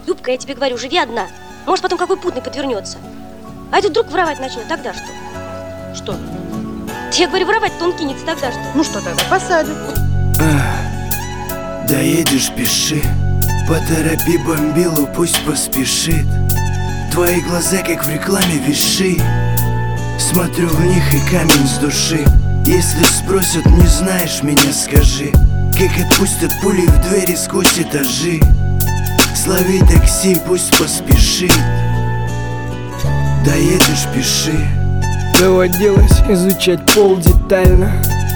Любка, я тебе говорю, живи одна. Может, потом какой путный подвернется. А этот вдруг воровать начнет, тогда что? Что? Я говорю, воровать-то он кинется, тогда что? Ну что тогда, посадят. Доедешь, пиши. Поторопи бомбилу, пусть поспешит. Твои глаза, как в рекламе, виши. Смотрю в них и камень с души. Если спросят, не знаешь меня, скажи. Как отпустят пули в двери сквозь этажи. Слови такси, пусть поспешит. Доедешь, пиши. Доводилось изучать пол детально,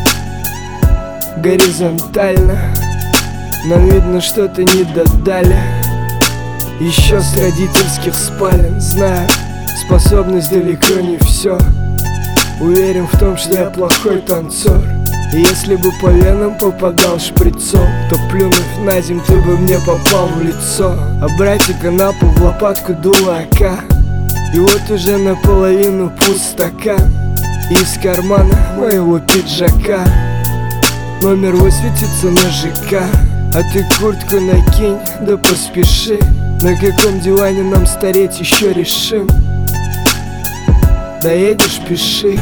горизонтально. Нам видно, что-то не додали. Еще с родительских спален. Знаю, способность далеко не все. Уверен в том, что я плохой танцор. И если бы по венам попадал шприцом, то плюнув на земь, ты бы мне попал в лицо. А братика на пол в лопатку дуло АК. И вот уже наполовину пуст стакан. Из кармана моего пиджака номер высветится на ЖК. А ты куртку накинь, да поспеши. На каком диване нам стареть еще решим. Доедешь, пиши.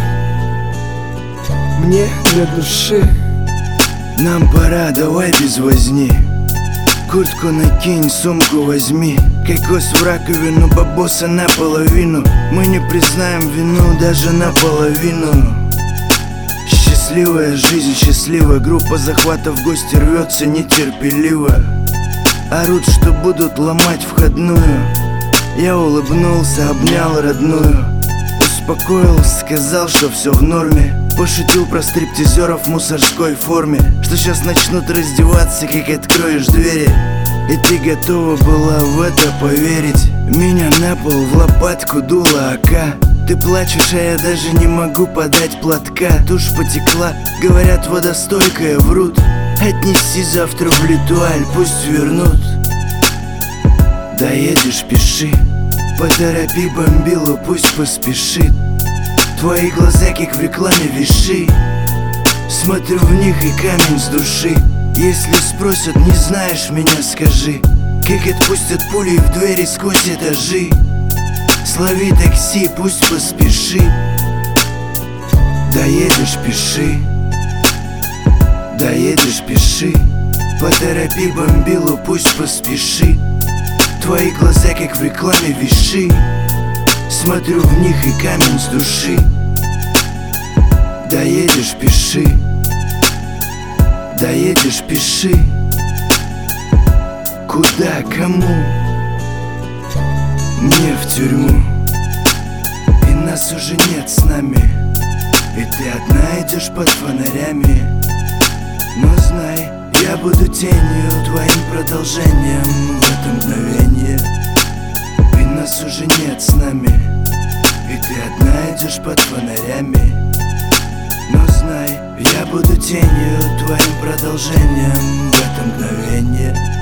Мне для души. Нам пора, давай без возни. Куртку накинь, сумку возьми. Кокос в раковину, бабоса наполовину. Мы не признаем вину даже наполовину. Счастливая жизнь, счастливая группа захвата в гости рвется нетерпеливо. Орут, что будут ломать входную. Я улыбнулся, обнял родную. Успокоил, сказал, что все в норме. Пошутил про стриптизеров в мусорской форме. Что сейчас начнут раздеваться, как откроешь двери. И ты готова была в это поверить. Меня на пол в лопатку дуло АК. Ты плачешь, а я даже не могу подать платка. Тушь потекла, говорят, водостойкая, врут. Отнеси завтра в Литуаль, пусть вернут. Доедешь, пиши. Поторопи бомбилу, пусть поспешит. Твои глаза, как в рекламе, виши. Смотрю в них и камень с души. Если спросят, не знаешь меня, скажи. Как отпустят пули в двери сквозь этажи. Слови такси, пусть поспешит. Доедешь, пиши. Доедешь, пиши. Поторопи бомбилу, пусть поспешит. Твои глаза, как в рекламе, виши. Смотрю в них и камень с души. Доедешь, пиши. Доедешь, пиши. Куда, кому? Мне в тюрьму. И нас уже нет с нами. И ты одна идешь под фонарями. Но знай, я буду тенью, твоим продолжением в это мгновение. И нас уже нет с нами. И ты одна идешь под фонарями. Но знай, я буду тенью, твоим продолжением в это мгновение.